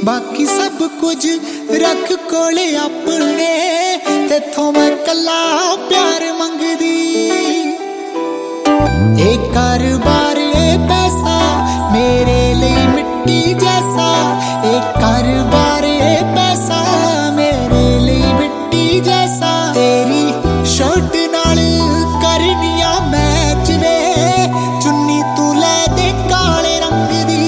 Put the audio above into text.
बाकी सब कुछ रख कोले अपने, तेथों मैं कला प्यार मंगदी। ए कारोबार ए पैसा मेरे लिए मिट्टी जैसा, ए कारोबार